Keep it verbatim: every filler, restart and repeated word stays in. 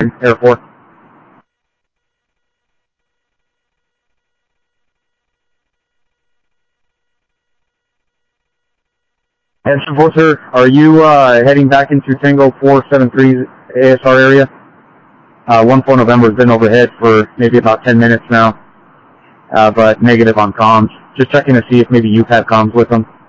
Air four. And Enforcer, are you uh, heading back into Tango four seven three's A S R area? Uh, one four November has been overhead for maybe about ten minutes now, uh, but negative on comms. Just checking to see if maybe you've had comms with them.